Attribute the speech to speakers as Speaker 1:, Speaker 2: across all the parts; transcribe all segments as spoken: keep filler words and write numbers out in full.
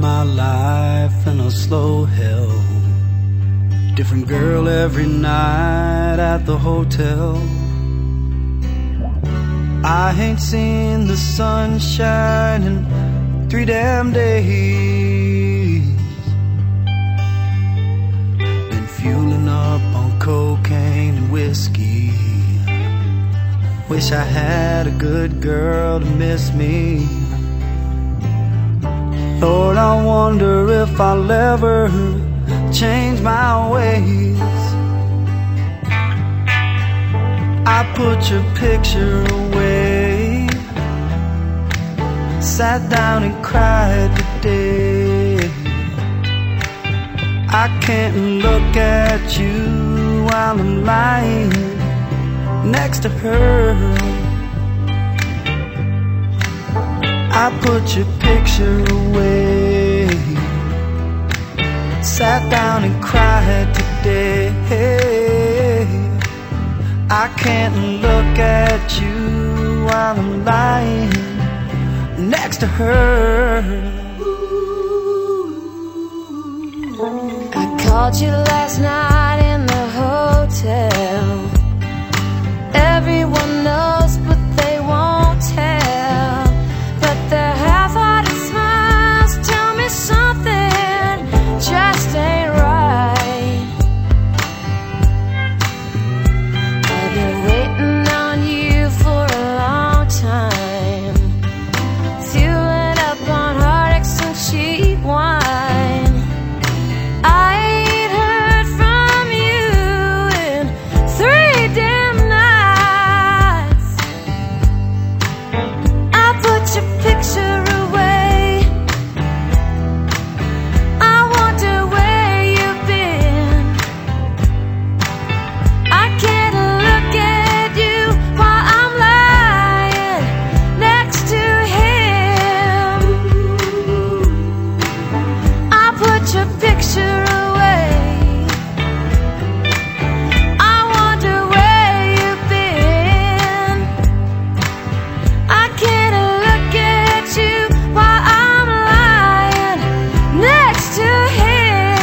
Speaker 1: my life in a slow hell. Different girl every night at the hotel. I ain't seen the sunshine in three damn days. Been fueling up on cocaine and whiskey. Wish I had a good girl to miss me. Lord, I wonder if I'll ever change my ways. I put your picture away, sat down and cried today. I can't look at you while I'm lying next to her. I put your picture away, sat down and cried today. I can't look at you while I'm lying next to her.
Speaker 2: I called you last night in the hotel. Everyone knows but they won't tell. But their half-hearted smiles tell me something just ain't right. I've been waiting on you for a long time, fueling up on heartaches and cheap wine. I ain't heard from you in three damn nights. I put your picture away, I wonder where you've been. I can't look at you while I'm lying next to him. I put your picture away, I wonder where you've been. I can't look at you while I'm lying next to him.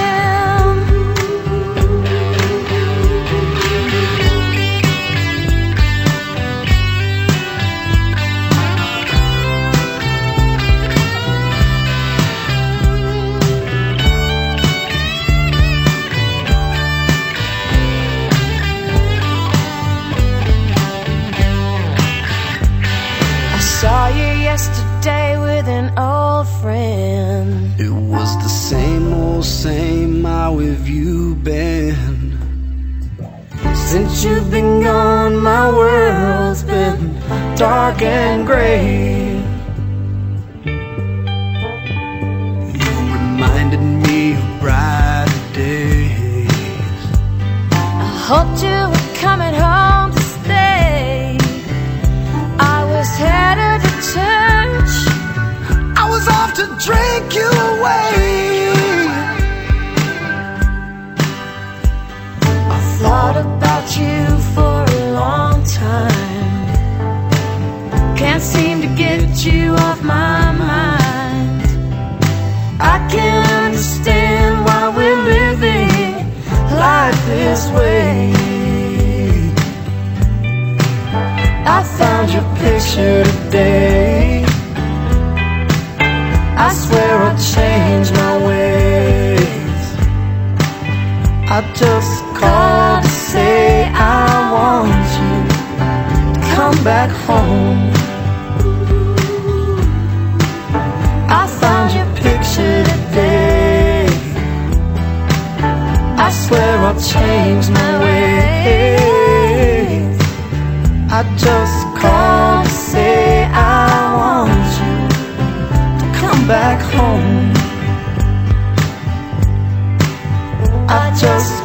Speaker 2: I saw you yesterday with an old friend.
Speaker 1: It was the same old same. How have you been? Since you've been gone, my world's been dark and gray. You reminded me of brighter days.
Speaker 2: I hoped you were coming home to stay. I was headed to church,
Speaker 1: I was off to drink you away.
Speaker 2: I thought about you for a long time. Can't seem to get you off my mind. I can't understand why we're living life this way. I found your picture today, I swear I'll change my ways. I just called to say I want you to come back home. I found your picture today, I swear I'll change my ways. I just called to say I want you to come back home. I just